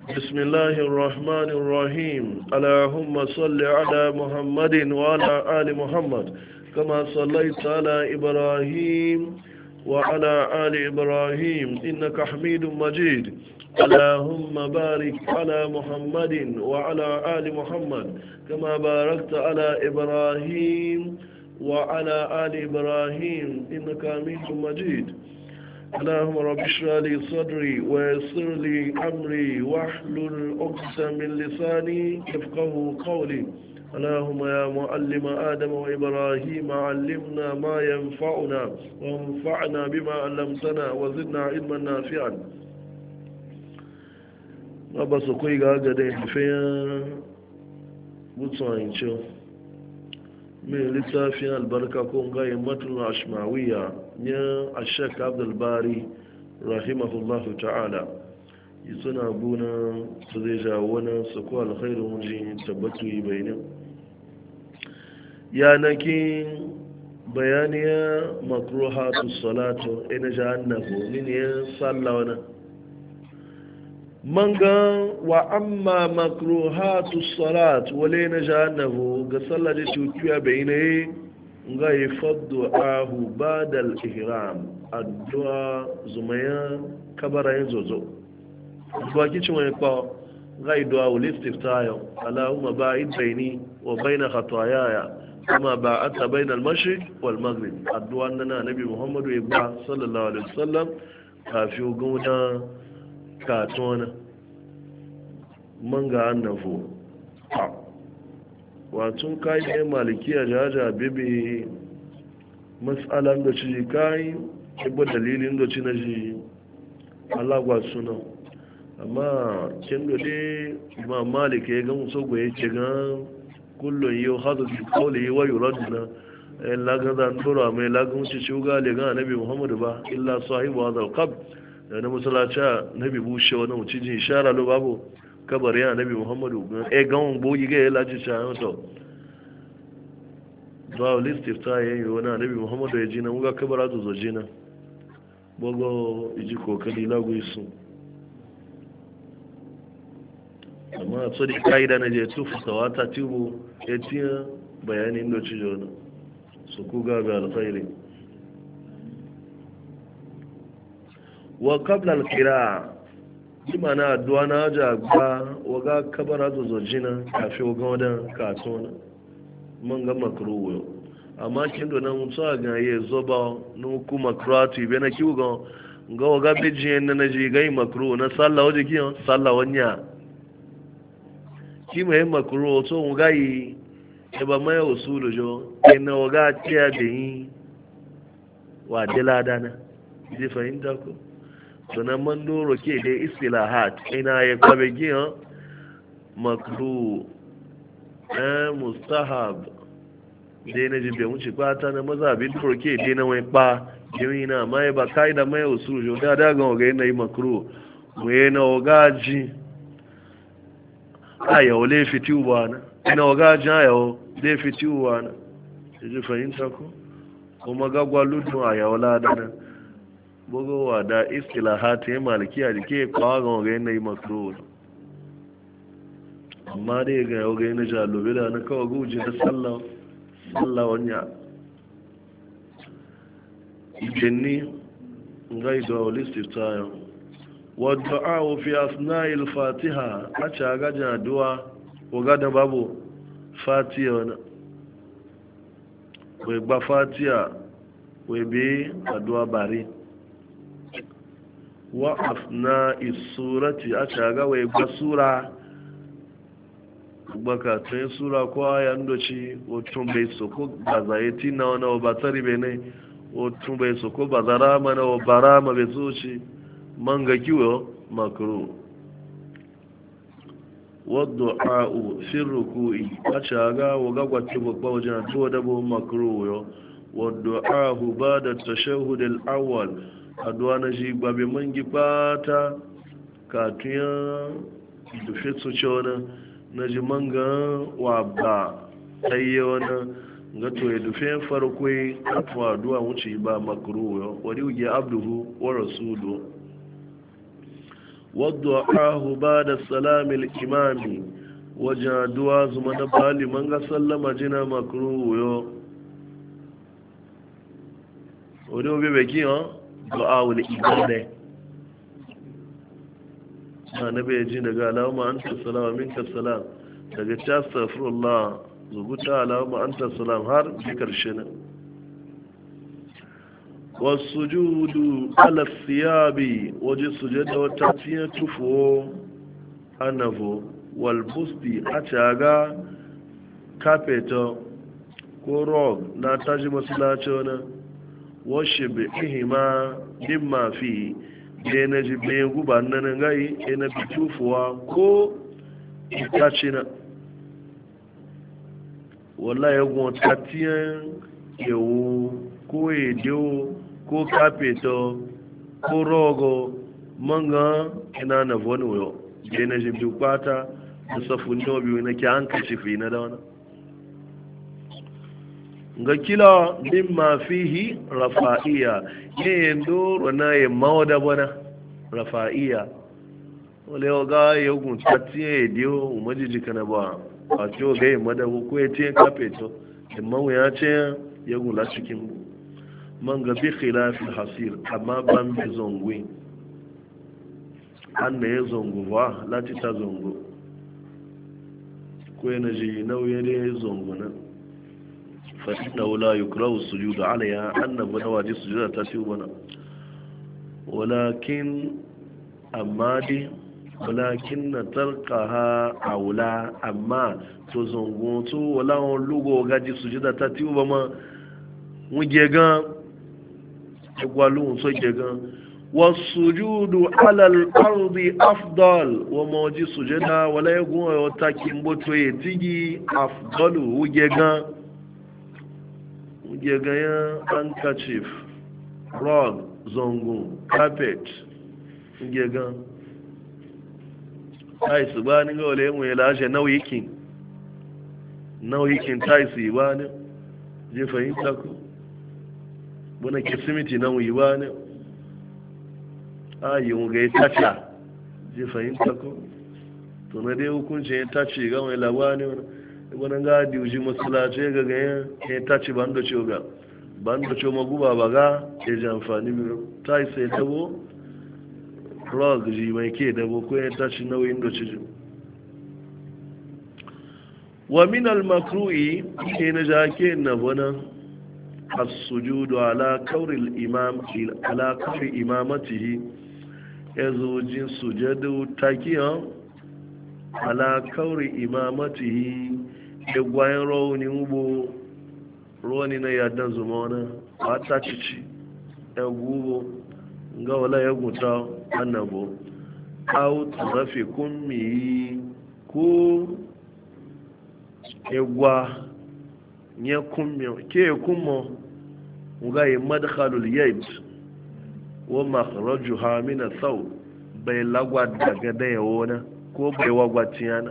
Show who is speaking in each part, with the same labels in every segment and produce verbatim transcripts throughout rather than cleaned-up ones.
Speaker 1: بسم الله الرحمن الرحيم اللهم صل على محمد وعلى آل محمد كما صليت على إبراهيم وعلى آل إبراهيم إنك حميد مجيد اللهم بارك على محمد وعلى آل محمد كما باركت على إبراهيم وعلى آل إبراهيم إنك حميد مجيد اللهم رب اشرح لي صدري ويسر لي امري واحلل عقدة من لساني يفقهوا قولي اللهم يا معلم ادم وابراهيم علمنا ما ينفعنا وانفعنا بما علمتنا وزدنا علما نافعا بس كوي غاغدي فيا بوتساينچو من littafin albarka ko gayin matun ashmawiya ya ashek abdulbari rahimahullahu ta'ala yi suna guna su zai ja wani su ko alkhairu wajen tabbatu yi bayanin yanakin bayaniya makruhatu salatu ina jahannahu min ya sallawana manga wa amma makruhatu salat wale na jahannahu ga sallar da tukiya bayinai ga yi faddu ahu badal ihram addu'a zumaya kabarayin zozo addu'a kicin wani kwa ga yi du'a wuli istiftayo allahumma ba'id baini wa baina khatayaya kuma ba'ata bainal mashriq wal maghrib addu'a nana nabi muhammadu ibba sallallahu alaihi wasallam kafi guna katona manga annafo watun kayi ne malikiya jaja bebe matsalan da ci kayi ibo dalilin da ci na ji alagwa suna amma kin dole imam malik ya ga musu goye ce ga kullun yau hadu bi qawli wa yuradna illa ga dan dora mai lagun ci shuga le ga annabi muhammadu ba illa sahibu hadal qabr da na musalacha nabi bushe wani mutum ji ishara lo babu kabar ya nabi muhammadu e gawon bogi ga ya laji shayon to zuwa listif ta yi wani nabi muhammadu ya ji na muga kabara zuzo ji na bogo iji kokali lagu isu amma so di ka'ida na je tufu sawata tubu ya tiya bayanin da ci jona su ku gaga alkhairi wa qabla al-qira'a ima na addu'a na jagba waga kabara zozojina kafi waga wadan katona man ga makruwa amma kin do nan so ga ye zoba no ku makratu be na kiwo ga waga bijiyen na ji ga makruwa na sallah waje kiyo sallah wanya ki mai makruwa so waga yi e ba mai usulu jo ina waga tiya da yi wa diladana ji fahimta ko sunan man doro ke da istilahat ina ya kwabe giyan makru eh mustahab dai na jibe wuce kwata na mazhabin doro ke dai na wai pa gimi na mai ba kai da mai usul jo da da ga ga ina yi makru mu yana ogaji aya ole fitiu bana ina ogaji aya o dai fitiu bana ji fahimta ko kuma gagwa ludun aya wala dana bugowa da istilahati ya malikiya da ke kwagon ga yanayi makro amma dai ga yau ga yanayi jalobe da na kawai guji na sallah wanya ikenni ga ido a walistif tayo wadda awo fi asna'il fatiha a ci a gajin addu'a wagada babu fatiha wani wai gba fatiha wai bai addu'a bari wa afna isurati a shaga wai ba sura baka tun sura ko ayan doci otun bai soko ba zayeti na wani ba tari bai ne otun bai soko ba zarama na wa barama bai zoci man ga kiwo makaro wadda a'u fin ruku'i a shaga wa gagwace babba wajen tuwa dabo makaro yau wadda a'u ba da tashahudul awwal aduwa na shi gbabe man gifata katuyan dufe su ce wani na ji man ga wa ba tsaye wani ga to ya dufe farko katuwa aduwa wuce ba makuru yau wani uge abduhu wa rasulu waddu'ahu ba'da salamil imami wajen duwa zuma na bali man ga sallama jina makruhu yo odi obi beki han du'a wal ibada na bai ji daga alama anta salam minka salam daga ta astaghfirullah zubuta alama anta salam har bi karshe na wasujudu ala thiyabi waje sujada wata tiya tufo anavo wal busti a caga kafeto ko rog na taji masalaci wani washe bi ihima din mafi da na ji bayan guba nan gai ina bi tufuwa ko itace na wala ya gwanta tiyan yawo ko edewo ko kafeto ko rogo manga ina na voni wayo da na ji bi kwata da safun yau biyu na ke an kashe fi na da wani ga kila mimma fihi rafa'iya yin doro na yi mawada bana rafa'iya wale yau ga ya gun tattiye ya diyo umajiji kana ba a ciwo ga yi madabu ko ya ce kafe to imman ya ce ya gula cikin bu man ga bi khilafin hasir amma ban bi zongwe an na ya zongo ba lati ta zongo ko yana ji nauyi da ya zongo nan فإنه لا يكره السجود عليها أن بنا واجي سجودة تتيوبنا ولكن أمادي ولكن تركها أولى أما تزنغوتو ولا لغو غاجي سجودة تتيوبما وجيغان يقولون سجيغان والسجود على الأرض أفضل وموجي سجودة ولا يقول يتاكين بوتوي تيجي أفضل وجيغان gagayen handkerchief rug zongo carpet gagan taisi ba ni ga wale mu ya lashe nauyikin nauyikin taisi ba ne je fahimta ku buna kisimiti na wuyi ba ne ayi mu ga ya tacha je fahimta ku to na dai hukuncin ya tace ga wani labari wani wani ga diuji masalace ga ganyen ya taci bando ce ga bando ce maguba ba ga ya ji amfani biyu ta yi sai dabo rog ji mai ke dabo ko ya taci nauyin da ci wa min al makruhi ke na jake na bana as-sujudu ala kawri al-imam ala kawri imamatihi yazo jin sujadu takiyan ala kawri imamatihi egwayen rauni ugbo ruwani na yadan zuma wani a ta cici ya gubo ga wala ya guta annabo au tarafi kummi ko egwa nye kummi ke kummo ga yi madkhalul yad wa makhrajuha min ath-thawb bai lagwa daga da yawona ko bai wagwatiyana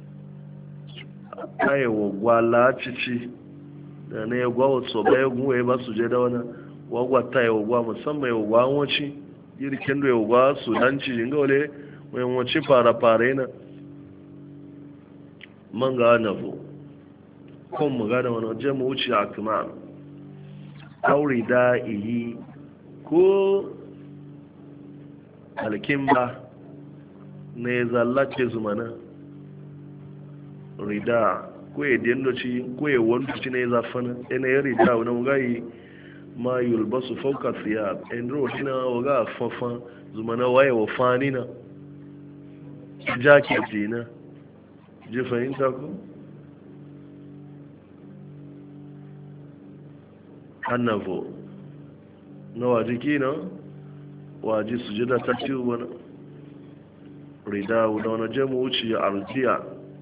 Speaker 1: ayewo gwala cici da na ya gwa wasu bai guwe ba su je da wani wagwata ya gwa musamman ya gwa wanci yirkin da ya gwa su danci jinga wale mai wanci fara-fara yana man ga nafo kun mu gada wani wajen mu wuce a kuma aure da iyi ko alkimba na ya zallace zumana rida ko ya dendo ci ko ya wanda ci ne zafana ina ya rida wani mugayi ma yulbasu fauka thiyab en ro tina waga fafa zumana waye wa fanina jacket dina je fahimta ko annavo na wajiki na waji sujada ta ci wani rida da wani jamu wuce ya arjiya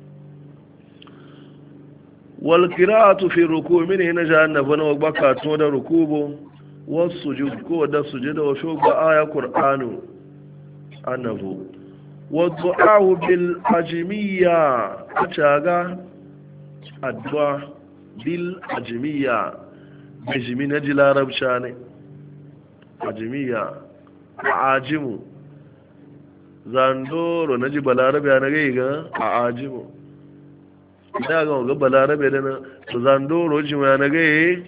Speaker 1: والقراءة في الركوع من هنا جاءنا فنو بكى تود ركوب والسجود كود السجود وشوق آية قرآن أنه والدعاء بالأجمية أتاغا الدعاء بالأجمية بجمي نجل عرب شاني أجمية عاجم zandoro na ji balarabe na gai ga a ajimu ina ga ga balarabe da na to zandoro ji ma na gai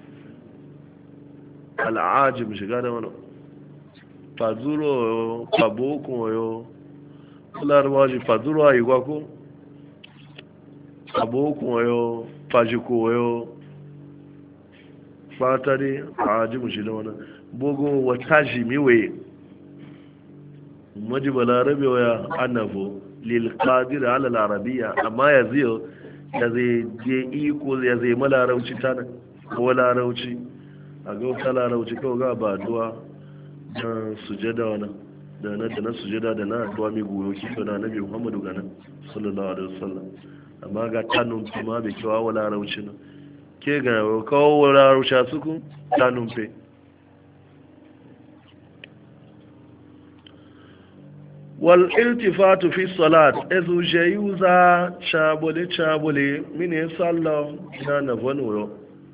Speaker 1: al'ajim shiga da wani fazuro yo faboko yo larabawa ji fazuro a yi gwako faboko yo fajiko yo fata dai a ajimu shi da wani bugu wata ji miwe maji balarabe ya annafo lil qadir ala al arabiyya amma ya zai ya zai je iko ya zai malarauci tana ko larauci a ga wata larauci kawai ga ba duwa da sujada wana da na da na sujada da na duwa mai goyo ki da nabi Muhammadu gana sallallahu alaihi wasallam amma ga tanun kuma bai kiwa wa larauci na ke ga kawo wa larauci suku tanun fe والالتفات في الصلاة إذ جيوزا شابولي شابولي من صلى نانا فنورو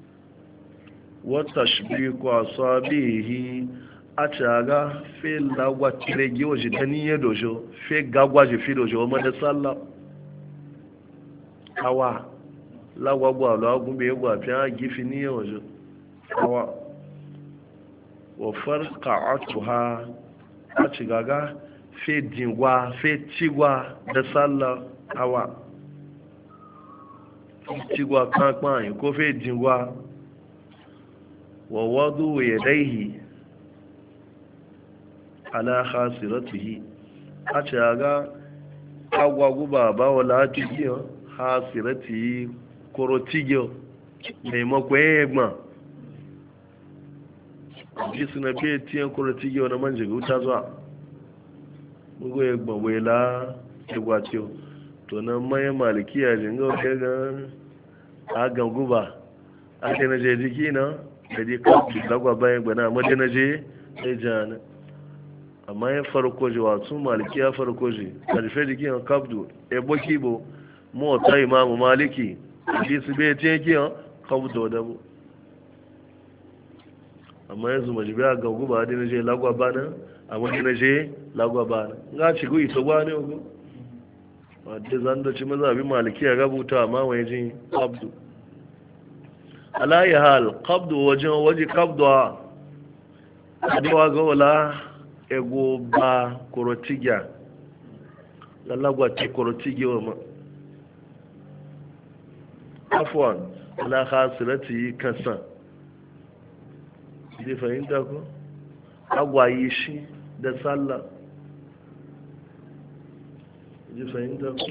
Speaker 1: والتشبيك أصابيه أتاغا في اللغة تريجي وجدانية دوجو في غاغواجي في دوجو ومن صلى أوا لغوا بوا لغوا بيغوا بيان جيفينية وجو أوا وفرقعتها أتاغا fe jingwa fe cigwa da sallah awa cigwa kankan ko fe jingwa wa wadu yadaihi ala khasiratihi a ce ga agwagu baba wala tigiyo khasiratihi korotigiyo maimakon yegma jisu na fiye tiyan korotigiyo na manjiga wuta zuwa mugu ya gbagwai la igwatiyo to nan mayan malikiya jinga wata ga agan guba a ce na je jiki na da je kawai lagwa bayan gbana amma dai na je sai jana amma ya farko ji wasu malikiya farko ji karfe jiki na kabdu e boki bo mota imamu maliki ji su bai ce ki na kabdu da bu amma yanzu majibi a gan guba dai na je lagwa bana amma dai na je lagwa bana nga ci go ito gwane ogo wadda zan da ci mazhabi maliki ya gabuta amma wai jin qabdu alayi hal qabdu wajen waje qabdu adewa ga wala ego ba korotiga lalagwa ti korotigi wa ma afwan ala khasirati kasan zai fahimta ko agwaye shi da sallah ji fahimta ku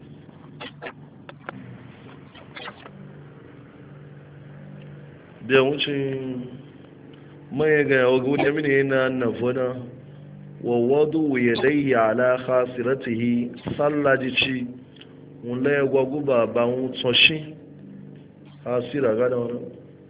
Speaker 1: da wucin mai ga yawagu da mini yana nafona wawadu ya dai ala khasiratihi sallah ji ci wula ya gwagu ba ba wutson shi hasira gada wani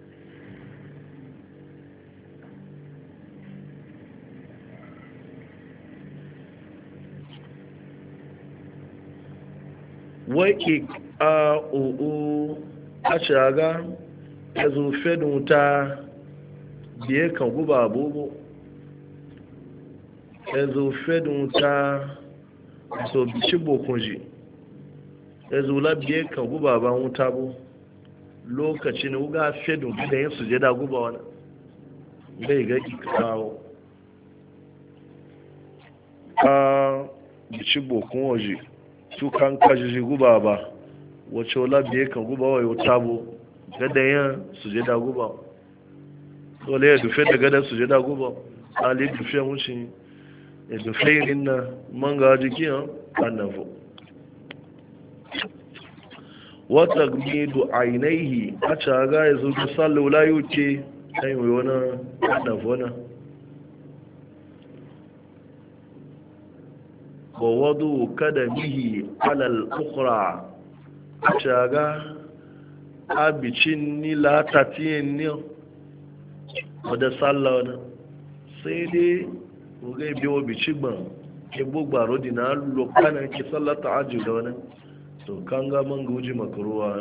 Speaker 1: wake a o'o a shaga ya zufe wuta biye kan guba abubu ya zufe wuta so bici bokunji ya zula biye kan guba ban wuta bu lokacin wuga fedun da yin sujada guba wani bai ga kawo a bici bokun waje tukan kajiji guba ba wacce wala biye kan guba wa yau tabo gadayen sujada guba dole ya dufe da gadan sujada guba ali dufe wuce ya dufe yin na manga jiki yan annafo wata gmidu ainihi a caga ya zo da sallu layu ce ta yi wani annafo na wawadu kadamihi alal ukra shaga abicin ni latatiyin ni wadda sallah wani sai dai oge biyo bici gban ke bugbaro di na lokana ke sallata ajiyu da wani to kan ga man guji makaruwa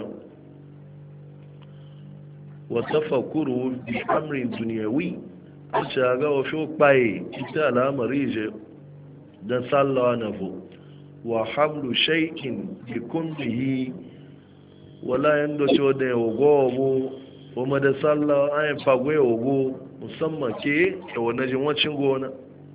Speaker 1: wata fakuru bi amrin duniyawi a shaga wa fi kpaye ita alamari je da sallawa na fu wa hamlu shay'in bi kumbihi wala yando cho da yogo mu kuma da sallawa ay fagwe yogo musamman ke da wannan jin wacin gona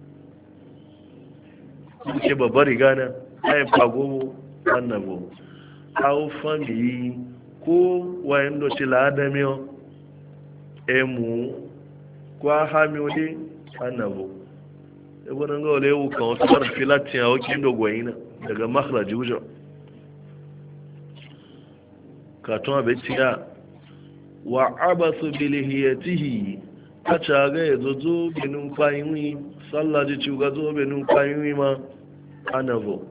Speaker 1: ke babbar rigana ay fago annabo aw fami ko wayando ci ladamiyo emu kwa hamiode annabo ebo nan ga olewu kan wasu karfi latin a wakin dogwayina daga makhraji wujo katon abetiya wa abasu bilihiyatihi a caga ya zozo benin kwayoyi sallaji ciga zo benin kwayoyi ma anavo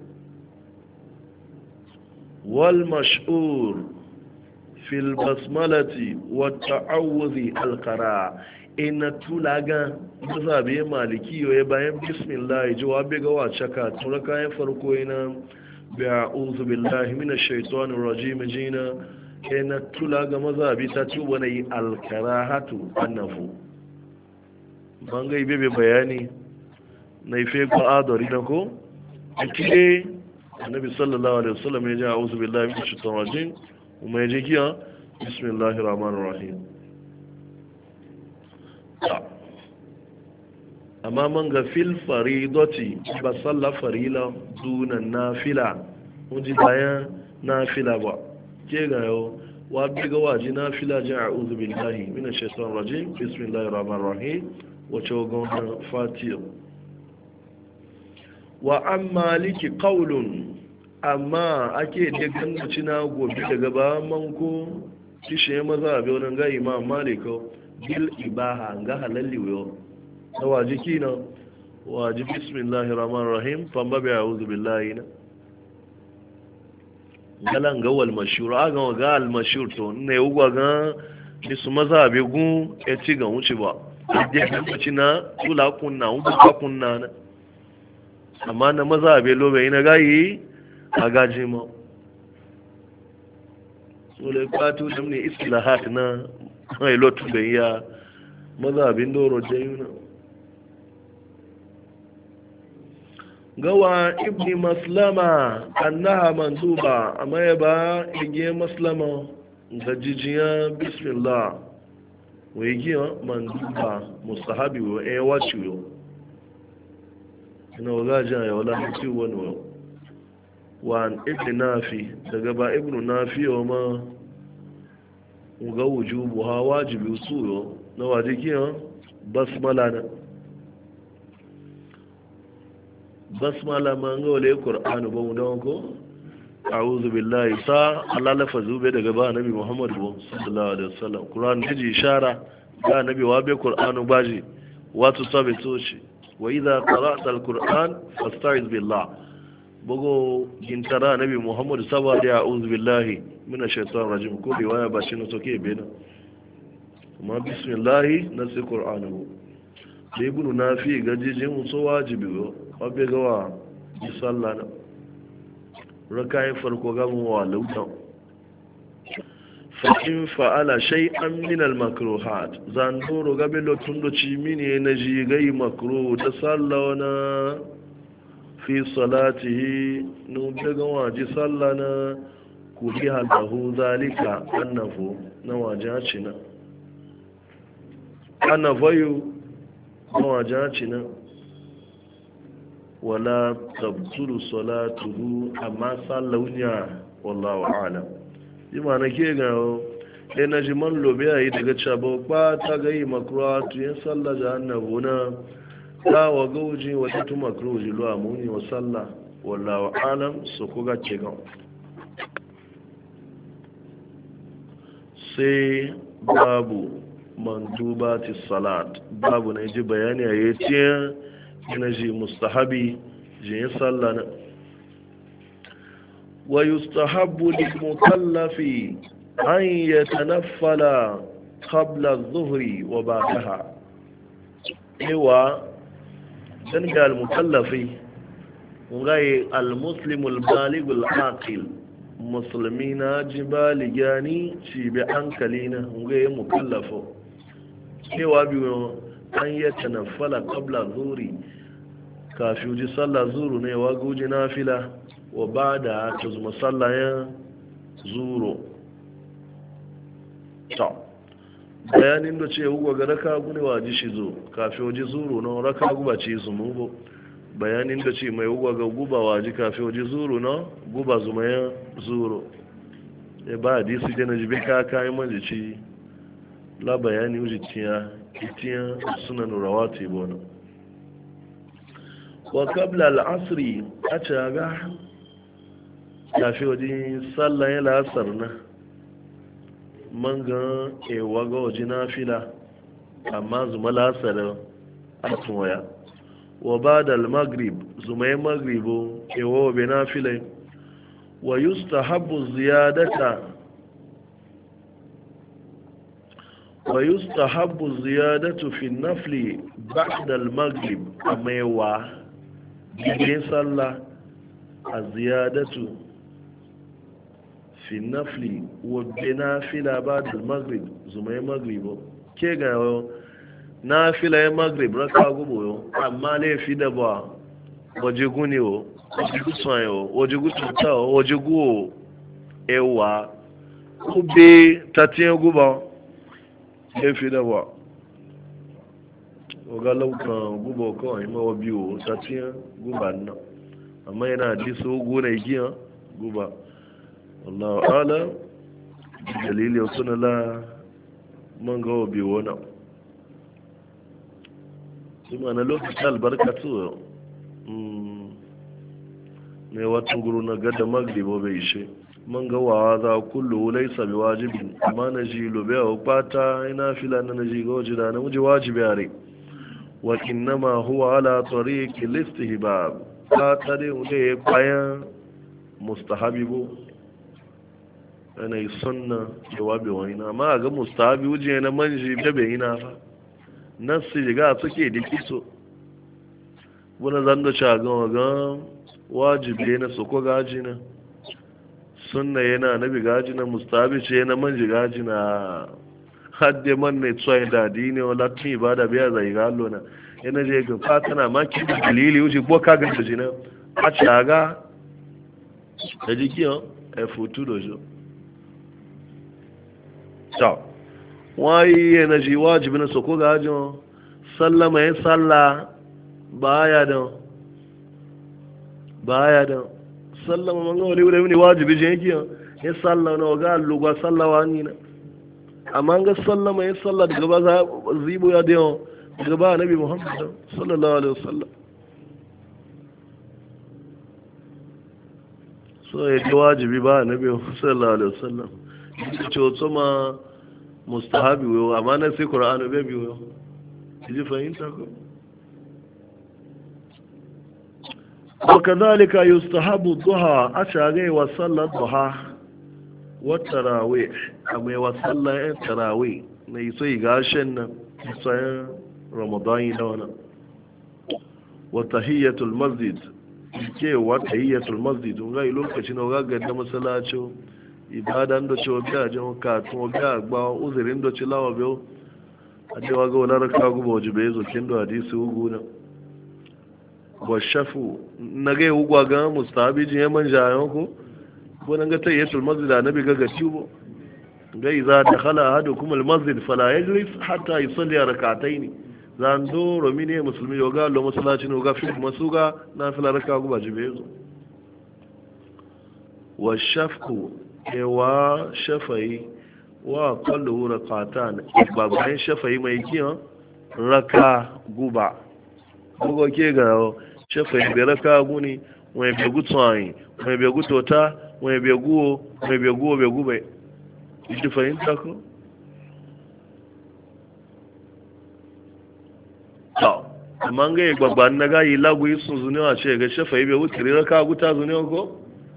Speaker 1: wal mash'ur fil basmalati wa ta'awuzi alqara ina tulaga bisa biye maliki yoye bayan bismillah jawabi ga wacaka tura kayan farko ina bi a'udhu billahi minash shaitanir rajim jina ina tulaga mazabi ta tuba na yi alkarahatu annafu bangai bebe bayani na ife ko adori na ko ake annabi sallallahu alaihi wasallam ya ji a'udhu billahi minash shaitanir rajim kuma ya ji kiya bismillahir rahmanir rahim amma man ga fil faridoti ba salla farila duna nafila mun ji bayan nafila ba ke ga yau wa bi ga waji nafila ji a'udhu billahi minash shaitanir rajim bismillahir rahmanir rahim wace gon fatiha wa an maliki qaulun amma ake da gangaci na gobe daga ba manko kishe maza a wannan ga imam maliko bil ibaha ga halalli yo na waji kina waji bismillahir rahmanir rahim famba bi a'udhu billahi na galan ga wal mashhur aga ga al mashhur to ne ugwa ga bisu maza be gun e ci ga wuce ba da gangaci na tula kunna un ba kunna na amma na maza be lobe ina gayi a gaji ma sole kwatu da ne islahat na mai lotu da ya maza abin doro jayuna gawa ibni maslama annaha manduba amma ya ba ige maslama ga jijiya bismillah wa ige manduba mustahabi wa e wachiyo ina wagaja ya wala mutu wani wa ibn nafi daga ba ibn nafi wa ma ga wujubu ha wajibi usuyo na wajikiya basmala na basmala ma ga wale qur'anu ba mu dawo ko a'udhu billahi sa Allah lafazu be daga ba nabi muhammad sallallahu alaihi wasallam qur'an ji ishara ga nabi wa be qur'anu baji wato sabe toshi wa idha qara'ta al-qur'an fasta'iz billah bugo gintara nabi muhammad sallallahu alaihi billahi mina shaitan rajim ko riwaya ba shi na soke bena amma bismillah na sai qur'anu da ibn nafi gajijin so wajibi wa be gawa sallah na rakayin farko ga mu wa lauta fa in fa'ala shay'an min al makruhat zan doro ga be lotun do ci mini na ji gai makruh da sallah na fi salatihi nun daga waje sallana ku bi halahu zalika annafu na waje cina annafayu na waje cina wala tabtulu salatuhu amma sallaunya wallahu a'lam ima na ke ga e na ji man lobe ayi daga chabo ba ta ga yi makruha to yin sallah jahannabu na ta wa gauji wata tuma kuroji luwa muni wa sallah wallawa alam su kuga ce gan sai babu mandubati salat babu na ji bayani a yi tiyan yana ji mustahabi ji yin sallah na wa yustahabbu lil mukallafi an yatanaffala qabla adh-dhuhri wa ba'daha ewa dan ga al-mukallafi ngai al-muslimu al-balighu al-aqil muslimina jibali gani ci bi ankalina ngai mukallafo cewa biyo an ya tanaffala qabla zuri kafi uji sallah zuru ne wa guji nafila wa ba da ta zuma sallah ya zuru ta bayanin da ce ugwa ga raka gune wa ji shi zo kafi uji zuru na raka guba ce zumu bo bayanin da ce mai ugwa ga guba wa ji kafi uji zuru na guba zuma ya zuru ya ba hadisi da na jibe ka kayan majici la bayani uji tiya itiyan sunan rawati bona wa kabla al'asri a caga kafi wajen sallaye lasar na manga ewa ga waje na fila amma zuma lasar atun waya wa ba da al-maghrib zuma yi maghribo ewa wabe na fila wa yusta habu ziyadata wa yusta habu ziyadatu fi nafli ba da al-maghrib amma yawa gigin sallah a ziyadatu fi nafli wadda na fila ba da maghrib zuma ya maghrib ke ga na fila ya maghrib raka gubo yau amma laifi da ba waje guni o waje gutsuwa yau waje gutsuta o waje guwo ewa kube tatiyan guba laifi da ba oga laukan guba kawai mawa biyu tatiyan guba nan amma yana disa ogu na igiyan guba wallahu ala dalili wasu na la man gawa biyu wani ima na lokacin albarka tuwa mai watan guru na gada magribo bai ishe man gawa za kullu laisa bi wajibin amma na ji lobe a kwata ina fila na na ji ga waje da na wuce wajibi a rai wa innama huwa ala tariqi listihbab ta tare wuce bayan mustahabibu ana yi sunna jawabi wani na amma ga mustahabi wuje na manji bebe ina fa nasi ga suke da kiso wani zan da shagan ga wajibi na su ko gaji na sunna yana nabi gaji na mustahabi ce na manji gaji na hadde man ne tsoyi da dini wala tun ibada biya zai galo na yana je ga fatana ma ki dalili wuce ko ka ga da jina a caga da jikiyo e futu dojo ta wai yana ji wajibi na soko ga ajo sallama ya salla baya da baya da sallama man ga wale wale ne wajibi je yake ya salla na ga lugwa sallawa ni na amma ga sallama ya salla daga ba za zibo ya da daga ba nabi muhammad sallallahu alaihi wasallam so ya ji wajibi ba nabi sallallahu alaihi wasallam ce wato ma mustahabi wo amma na sai qur'ani bai biyo ji fahimta ko وكذلك يستحب الضحى أشاغي وصلى الضحى والتراويح أما وصلى التراويح نيسي غاشن نيسي رمضان دونا وتحية المسجد ke wata hiyyatul masjid ngai lokacin ga gadda masallaci ibadan da cewa biya jin ka to ga gba uzurin da ci lawa biyo adewa ga wala raka gubo jibe zo kin da hadisi ugu na wa shafu nage ugwa ga mustahabi jin man jayon ko ko nan ga tayyatul masjid annabi ga gati bo ga iza dakhala ahadukum al masjid fala yajlis hatta yusalli rak'atayn zan doro mine musulmi yoga lo masallaci no ga fi masuga na fila raka guba jibe zo wa shafku ewa shafai wa qallu rakatan baban shafai mai kiyan raka guba bugo ke ga shafai be raka guni wai be gutsuwai wai be gutota wai be guwo wai be guwo be gube ji fahimta ko amma ga yi babban na gayi lagwai sun zunewa ce ga shafa yi bai wuturi raka guta zunewa ko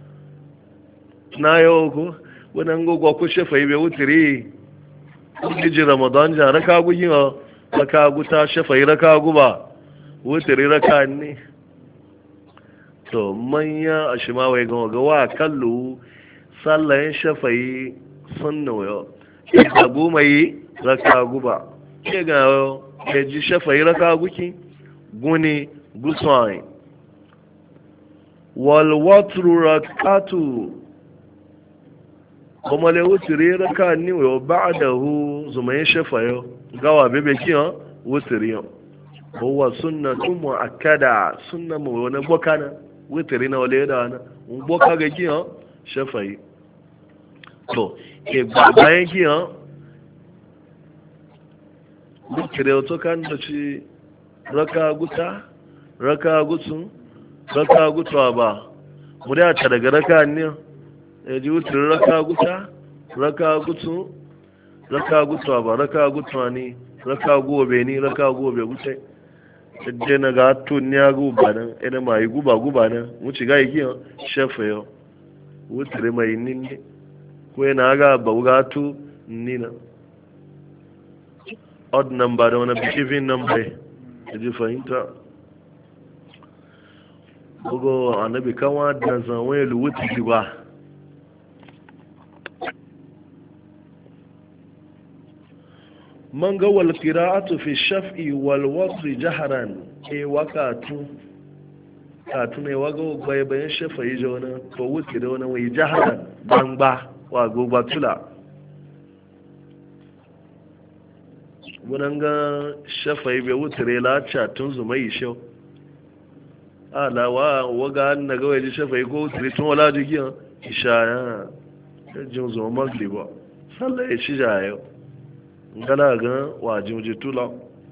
Speaker 1: na yau ko wadanda gogwa ko shafa yi bai wuturi jiji ramadan jan raka gugi ma raka guta shafa yi raka guba wuturi raka ne to manya a shi ma wai gama ga wa kallo sallayen shafa yi sun nawa ita goma yi raka guba ke ga ya ji shafa yi raka guki guni guswai wal watru rak'atu kuma le wutiri raka ni wa ba'dahu zumayin shafayo gawa bebe kiyo wutiri yo huwa sunnatu muakkada sunna mu wani bokana wutiri na wale da na boka ga kiyo shafayi to ke bayan kiyo wutiri to kan da ci raka guta raka gutsun raka gutwa ba mu da ta daga raka ne ya ji wutar raka guta raka gutsu raka gutwa ba raka gutwa ne raka gobe ni raka gobe gutai je na ga tun ya guba nan ina mai guba guba nan mu ci ga yi shefa yo wutar mai ninni ko yana ga ba ga tu nina odd number da wani even number ji fahimta bugo annabi kanwa da zanwe luwuti ba man ga wal qira'atu fi shaf'i wal watr jahran e wakatu katu ne wago gbai bayan shafa'i jona to wuti da wani wai jahran bangba wa gogba tula wadanga shafa'i bai wutire la cha tun zuma yi shau alawa waga na ga waje shafa'i ko wutire tun wala jigiya ishaya jin zuma magliba sallah ya ci jayo ngala ga wajin jitula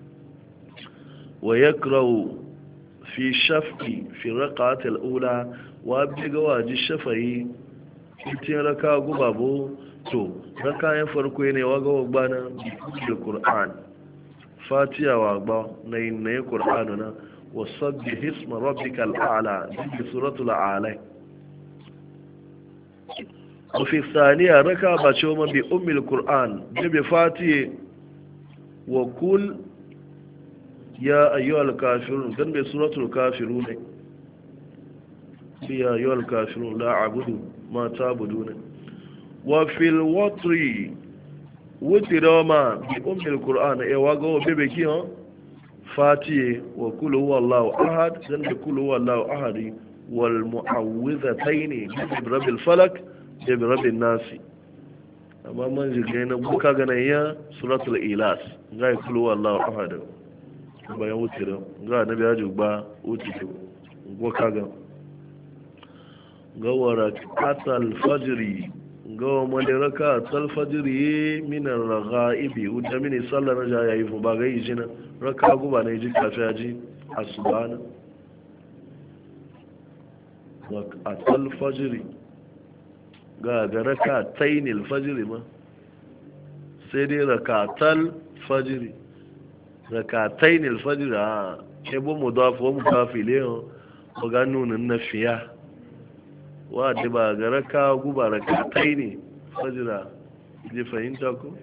Speaker 1: wa yakrahu fi shaf'i fi rak'at al-ula wa bi ga waji shafa'i cikin raka gubabo to raka yan farko ne waga wagbana da Qur'an fatiha wa gba na yin ne Qur'anu na wasabbih isma rabbikal a'la bi suratul a'la وفي الثانية ركع بشوما بأم القرآن بفاتي وكل يا أيها الكافرون كان بسورة الكافرون يا أيها الكافرون لا أعبد ما تعبدون وفي الوتر وترما بأم القرآن يواغو ببكي فاتي وكل هو الله أحد كان بكل هو الله أحد والمعوذتين برب الفلك da bi rabin nasi amma man jirgin na buka gana ya suratul ilas ga yi kulu wallahu ahad bayan wuce da ga na biya jugba wuce da buka ga gawara atal fajri gawa madaraka atal fajri min ar-raghaibi wanda mini sallar na jaya yi ba ga yi jina raka guba ne ji kafiya ji asubana wa atal fajri ga ga raka tainil fajiri ma sai dai rakatal fajiri raka tainil fajiri a ebo mu dafa mu kafi leon mu ga nunin na fiya wa da ba ga raka guba raka taini fajira ji fahimta ko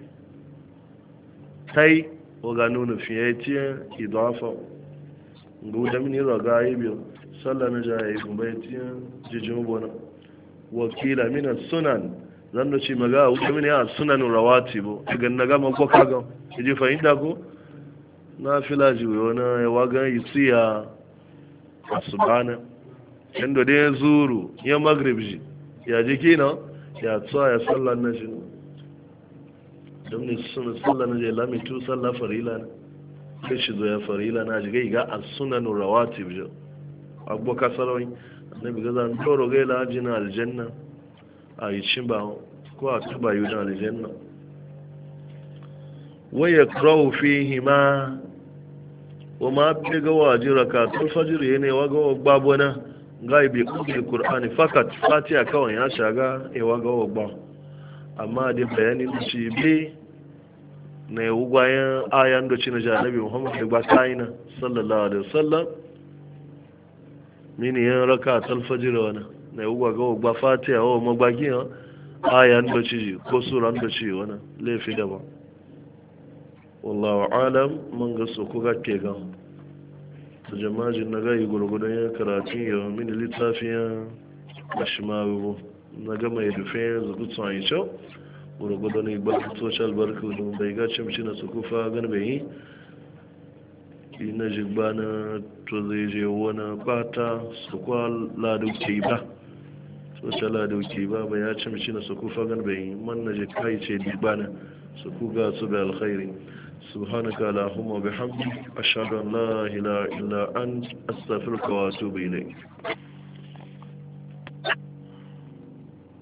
Speaker 1: tai wa ga nunin fiya ce idafa ga da mini raga yi biyu sallah na jaye kuma ya ce jijin bona wakila mina sunan zan da ce maga wuce mini a sunan rawati bu daga na gama ko kaga ji fahimta ko na fila ji wani ya waga yi tsiya a subana yadda dai zuru ya magrib ji ya ji kina ya tsawa ya sallar na shi don ne suna sallar na je lamitu sallar farila ne sai shi zo ya farila na ji ga a sunan rawati bu abubuwa kasarwai na biga zan toro gai laji na aljanna a yi cin ba ko a tuba yi na aljanna waya krawu fi hima wa ma fi ga waji rakatun fajir ya ne waga wa gbabo na ga ibi kudin kur'ani fakat fatiha kawai ya shaga ya waga wa gba amma da bayanin da ci bi na yi wugwayen ayan da ci na janabi muhammadu da ba ka'ina sallallahu alaihi wasallam mini yan raka talfajir wani na yi gwaga gba fatiha wa magbagi yan ayan da ci ko suran da ci wani laifi daban wallahu alam man ga su kuka ke gan ta jama'ajin na gayi gurgudan ya karatun yau mini littafiyan mashimaru na gama ya dufe zukutun a yi kyau gurgudan igba social barka da bai ga cimci na su kufa gan bai yi ina jigba na to zai je wani bata su kwa ladauke ba so ta ladauke ba ba ya cimci na su ku fagan bai man na je kai ce jigba na su ku ga su bai alkhairi subhanaka allahumma bihamdik ashhadu an la ilaha illa ant astaghfiruka wa atubu ilayk